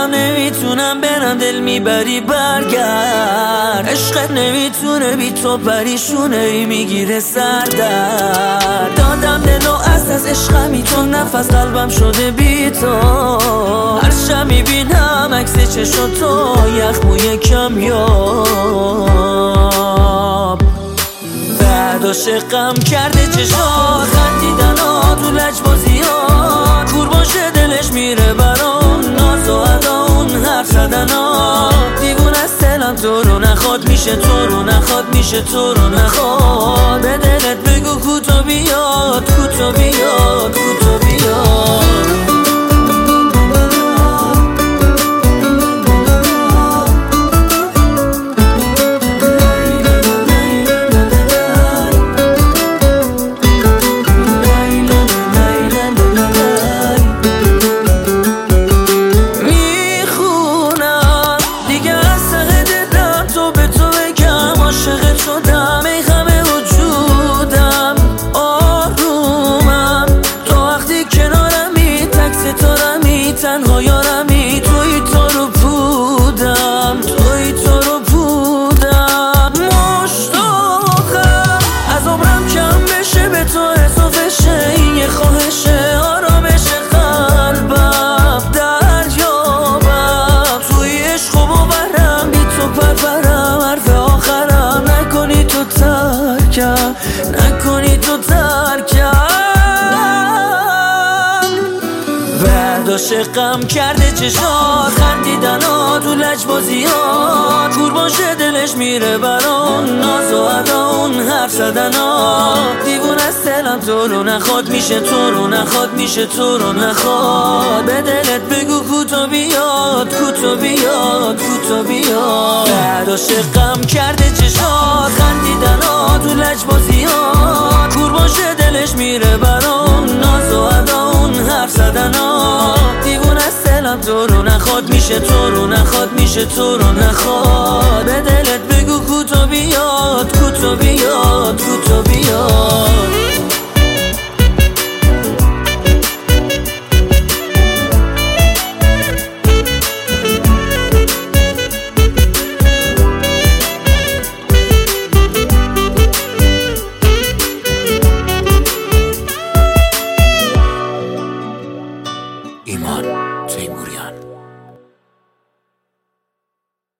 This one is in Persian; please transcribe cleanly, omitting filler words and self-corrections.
دلم نمیتونم برم، دل میبری برگرد. عشقت نمیتونه بی تو پریشونه ای میگیره سردرد. دادم دلو از عشقمی، تو نفس قلبم شده بی تو. هر شب میبینم عکس چشم تو، یخ موی کمیاب. بعد عاشقم کرده چشات، خندیدن ها تو لجبازیات. کور باشه دلش میره برام، ناز و ادا اون حرف زدن ها. دیوون از دلم تو رو نخواد، میشه تو رو نخواد، میشه تو رو نخواد. به دلت بگو کوتو بیاد، کوتو بیاد، کوتو بیاد. ای همه وجودم آرومم، تو وقتی کنارمی تک ستارمی، تنها یارمی. توی تو رو بودم، توی تو رو بودم. مشتاقم از عمرم کم بشه، به تو اضافه شه. این یه خواهشه، آرامش قلبم دریابم. توی عشق و باورم، بی تو پرورم. حرف آخرم نکنی تو ترکم، نکنی تو ترکم. بعد عاشقم کرده چشات، خندیدن ها تو لجبازیات. کور باشه دلش میره برام، ناز و ادا اون حرف زدن ها. دیوون از دلم تو رو نخواد، میشه تو رو نخواد، میشه تو رو نخواد. به دلت بگو کوتو بیاد، کوتو بیاد، کوتو بیاد. بعد عاشقم کرده چشات، خندیدن ها تو لجبازیات. کور باشه دلش میره برام، ناز و ادا اون حرف زدن ها. دیوون از دلم تو رو نخواد، میشه تو رو نخواد، میشه تو رو نخواد. به دلت بگو کوتو بیاد، کوتو بیاد، کوتو بیاد.